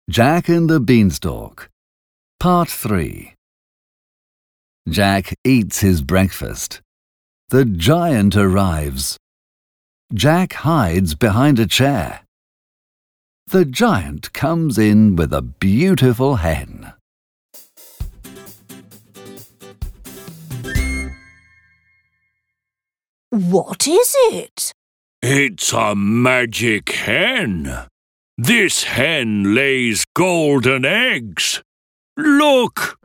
Jack and the Beanstalk, Part 3. Jack eats his breakfast. The giant arrives. Jack hides behind a chair. The giant comes in with a beautiful hen. What is it? It's a magic hen. This hen lays golden eggs. Look!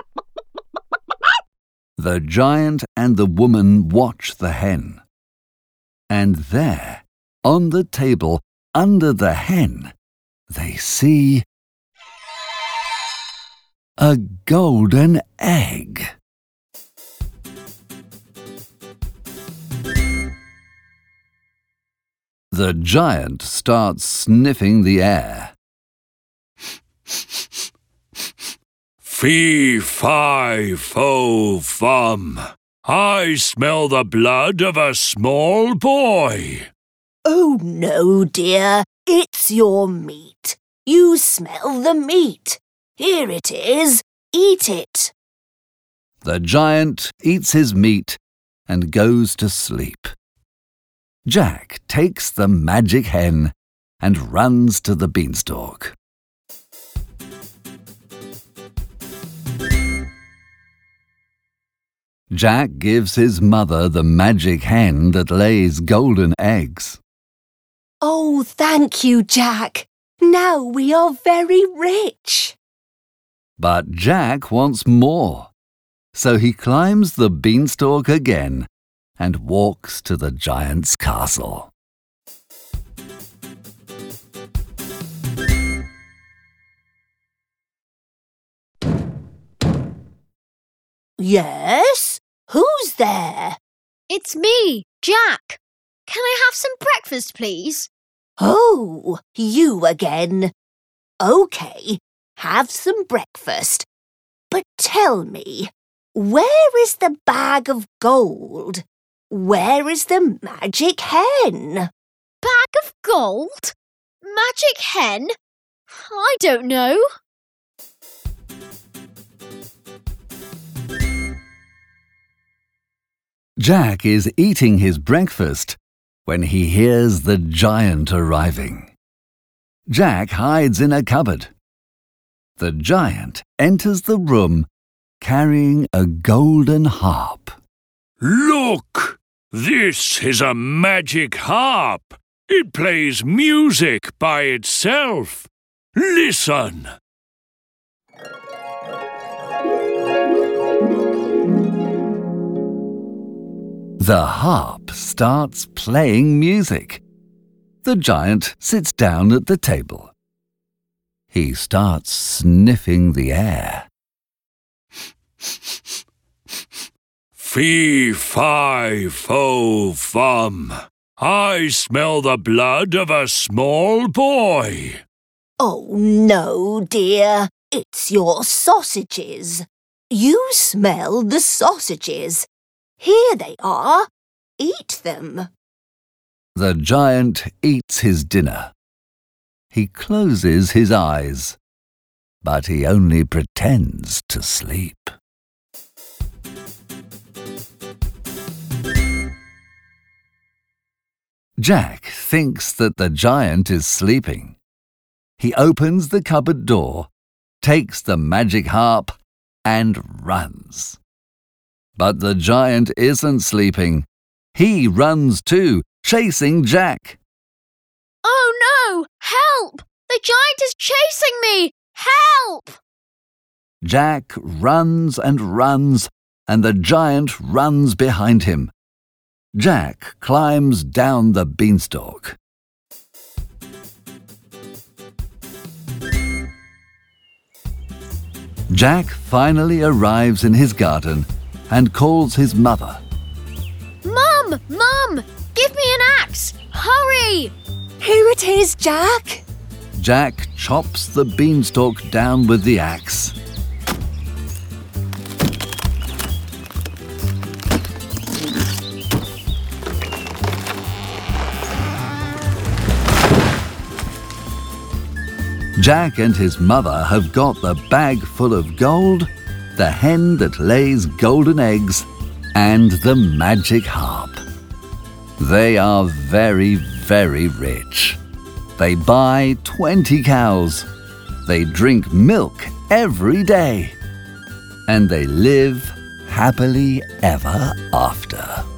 The giant and the woman watch the hen. And there, on the table under the hen, they see a golden egg. The giant starts sniffing the air. Fee-fi-fo-fum. I smell the blood of a small boy. Oh no, dear, it's your meat. You smell the meat. Here it is. Eat it. The giant eats his meat and goes to sleep. Jack takes the magic hen and runs to the beanstalk. Jack gives his mother the magic hen that lays golden eggs. Oh, thank you, Jack. Now we are very rich. But Jack wants more, so he climbs the beanstalk again and walks to the giant's castle. Yes? Who's there? It's me, Jack. Can I have some breakfast, please? Oh, you again. OK, have some breakfast. But tell me, where is the bag of gold? Where is the magic hen? Bag of gold? Magic hen? I don't know. Jack is eating his breakfast when he hears the giant arriving. Jack hides in a cupboard. The giant enters the room carrying a golden harp. Look! This is a magic harp. It plays music by itself. Listen! The harp starts playing music. The giant sits down at the table. He starts sniffing the air. Fee-fi-fo-fum. I smell the blood of a small boy. Oh no, dear, it's your sausages. You smell the sausages. Here they are. Eat them. The giant eats his dinner. He closes his eyes, but he only pretends to sleep. Jack thinks that the giant is sleeping. He opens the cupboard door, takes the magic harp, and runs. But the giant isn't sleeping. He runs too, chasing Jack. Oh no! Help! The giant is chasing me! Help! Jack runs and runs, and the giant runs behind him. Jack climbs down the beanstalk. Jack finally arrives in his garden and calls his mother. Mum! Mum! Give me an axe! Hurry! Here it is, Jack. Jack chops the beanstalk down with the axe. Jack and his mother have got the bag full of gold, the hen that lays golden eggs, and the magic harp. They are very, very rich. They buy 20 cows. They drink milk every day. And they live happily ever after.